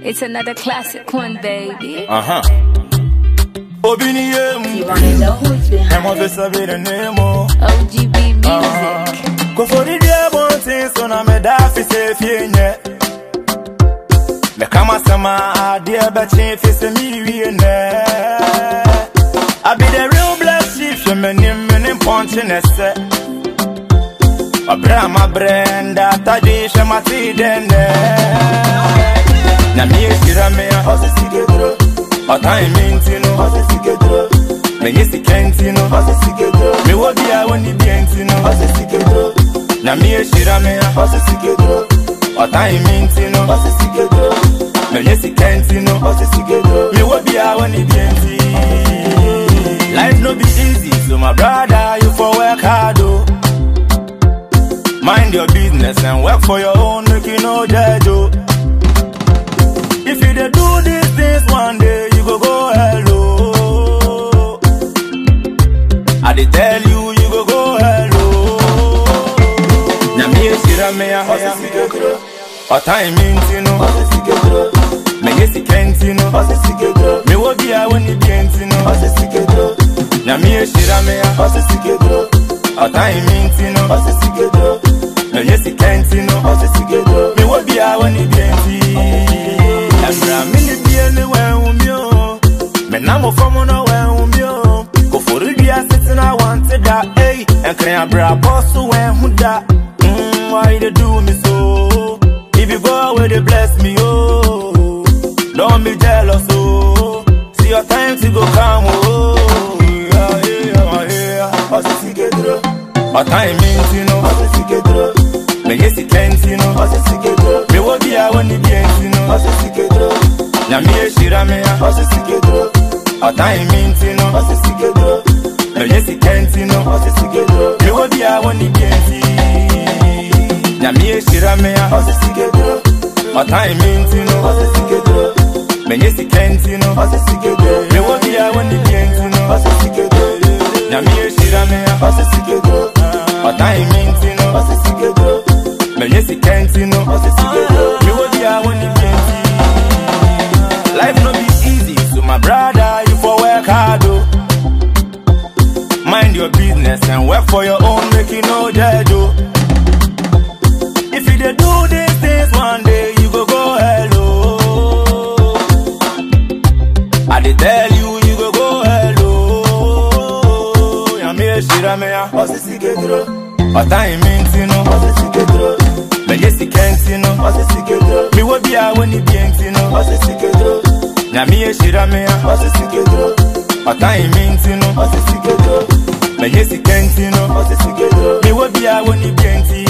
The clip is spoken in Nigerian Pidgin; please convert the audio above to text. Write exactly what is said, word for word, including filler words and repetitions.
It's another classic one, baby. Uh-huh. Obini yemu. You wanna know who's behind I'm on the subject and name. O G B music. Go for the dear one thing, so now me da fi say fienye. Me kama sama dear bachin fi se mi wiene. I be the real black sheep, you me nim me nim punching a set. Abra ma brenda, tadi she ma ti dende. Na mi e shira me a hose sigedro. O time intino, hose sigedro. Me yesi kentino, hose sigedro. Me wo bia woni bientino, hose sigedro. Na mi e shira me a hose sigedro. O time intino, hose sigedro. Me yesi kentino, hose sigedro. Me wo bia woni bienti. Life no be easy, so my brother, you for work hard oh. Mind your business and work for your own, make you no judge oh. If you dey do these things one day, you go go hello. I dey tell you, you go go hello. Na mi e shira me a hose sigedro. O time intino, hose sigedro. Me yesi kentino, hose sigedro. Me wo bia woni bientino, hose sigedro. Na mi e shira me a hose sigedro. O time intino, hose sigedro. Me yesi kentino, hose sigedro. Me wo bia woni bienti. Abra mini biele we umyo. Me na mo fomo no we umyo. Go for the dia sitting I wanted that. Hey, and can abra boss we huda. Mm, why they do me so? If you go where they bless me oh. Don't be jealous oh. See your time to go come oh. Yeah, yeah, yeah. Hose sigedro. O time intino, hose sigedro. Me yesi kentino, hose sigedro. Me wo bia woni bientino, hose sigedro. Na mi e shira me a hose sigedro. O time intino, hose sigedro. Me yesi kentino, hose sigedro. Me wo bia woni bienti. Na mi e shira me a hose sigedro. O time intino, hose sigedro. Me yesi kentino, hose sigedro. Me wo bia woni bientino, hose sigedro. Na mi e shira me a hose sigedro. O time intino, hose sigedro. Me yesi kentino, hose sigedro. Me wo bia woni bienti. Life no be easy, so my brother, you for work hard oh. Mind your business and work for your own, make you no judge oh. If you dey do these things one day, you go go hello. I dey tell you, you go go hello. Ya mi e shira me a hose sigedro. O time intino, hose sigedro. Me yesi kentino, hose sigedro. Me wo bia woni bientino, hose sigedro. Na mi e shira me a hose sigedro. O time intino, hose sigedro. Me yesi kentino, hose sigedro. Me wo bia woni bienti.